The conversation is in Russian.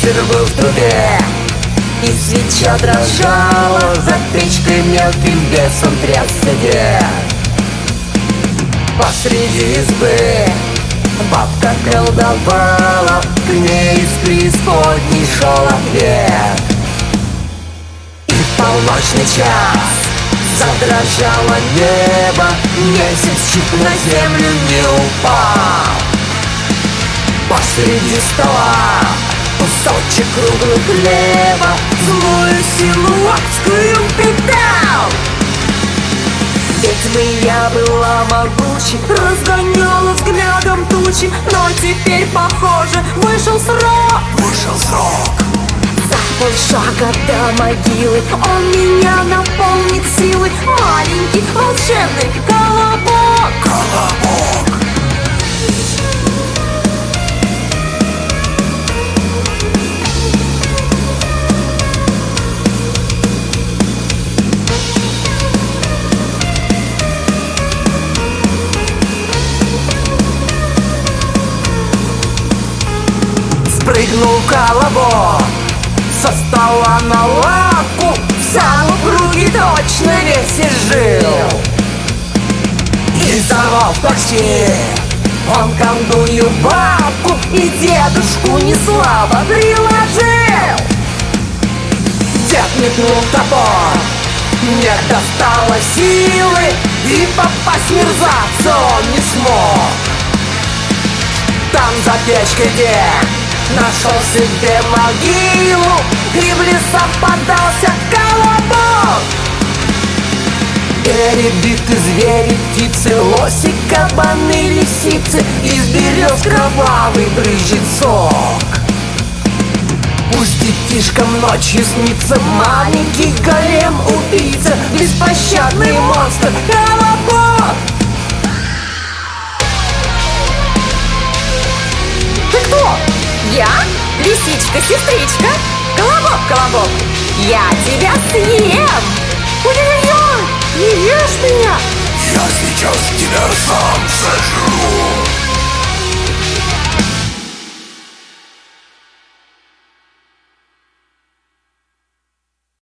вечер был в трубе, и свеча дрожала, за печкой мелким бесом трясся дед. Посреди избы бабка колдовала, к ней из преисподней шел ответ. И в полночный час задрожало небо, месяц чуть на землю не упал. Посреди стола кусочек круглого хлеба злую силу адскую питал. Ведьмы я была могучей, разгоняла взглядом тучи, но теперь, похоже, вышел срок. За полшага до могилы он меня наполнит силой. Маленький волшебный колобок. Спрыгнул колобок со стола на лавку, сам в круге точно весь изжил. И сорвав почти он колдунью бабку, и дедушку неслабо приложил. Дед метнул топор, не достало силы, и попасть мерзавцу он не смог. Там за печкой дед нашел себе могилу, и в лесах подался колобок. Перебиты звери, птицы, лоси, кабаны, лисицы, из берез кровавый брызжет сок. Пусть детишкам ночью снится маленький голем-убийца, беспощадный монстр колобок. Ты кто? Я? Лисичка-сестричка? Колобок, колобок, я тебя съем! Ой-ой-ой, не ешь меня! Я сейчас тебя сам